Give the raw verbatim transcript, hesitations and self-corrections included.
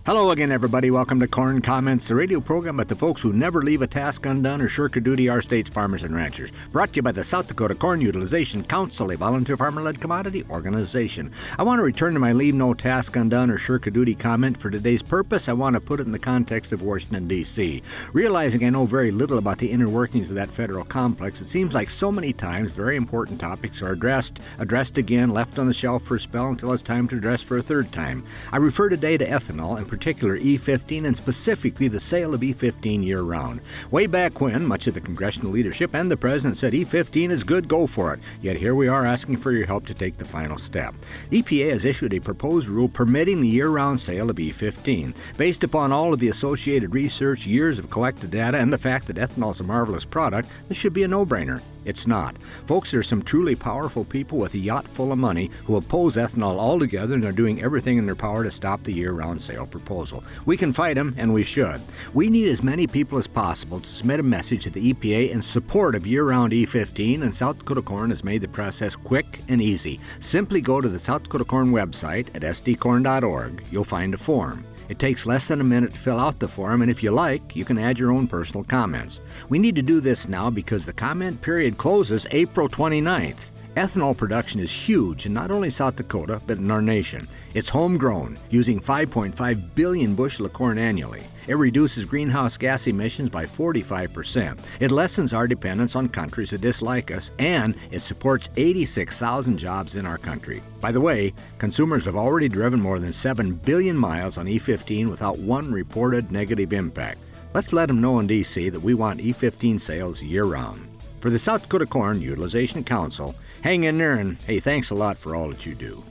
Hello again, everybody. Welcome to Corn Comments, the radio program about the folks who never leave a task undone or shirk a duty, our state's farmers and ranchers. Brought to you by the South Dakota Corn Utilization Council, a volunteer farmer-led commodity organization. I want to return to my leave no task undone or shirk a duty comment for today's purpose. I want to put it in the context of Washington, D C Realizing I know very little about the inner workings of that federal complex, it seems like so many times very important topics are addressed, addressed again, left on the shelf for a spell until it's time to address for a third time. I refer today to ethanol, and particular E fifteen, and specifically the sale of E fifteen year-round. Way back when, much of the congressional leadership and the president said E fifteen is good, go for it. Yet here we are asking for your help to take the final step. E P A has issued a proposed rule permitting the year-round sale of E fifteen. Based upon all of the associated research, years of collected data, and the fact that ethanol is a marvelous product, this should be a no-brainer. It's not. Folks, there are some truly powerful people with a yacht full of money who oppose ethanol altogether and are doing everything in their power to stop the year-round sale proposal. We can fight them, and we should. We need as many people as possible to submit a message to the E P A in support of year-round E fifteen, and South Dakota Corn has made the process quick and easy. Simply go to the South Dakota Corn website at s d corn dot org. You'll find a form. It takes less than a minute to fill out the form, and if you like, you can add your own personal comments. We need to do this now because the comment period closes April twenty-ninth. Ethanol production is huge in not only South Dakota, but in our nation. It's homegrown, using five point five billion bushel of corn annually. It reduces greenhouse gas emissions by forty-five percent. It lessens our dependence on countries that dislike us, and it supports eighty-six thousand jobs in our country. By the way, consumers have already driven more than seven billion miles on E fifteen without one reported negative impact. Let's let them know in D C that we want E fifteen sales year-round. For the South Dakota Corn Utilization Council, hang in there, and hey, thanks a lot for all that you do.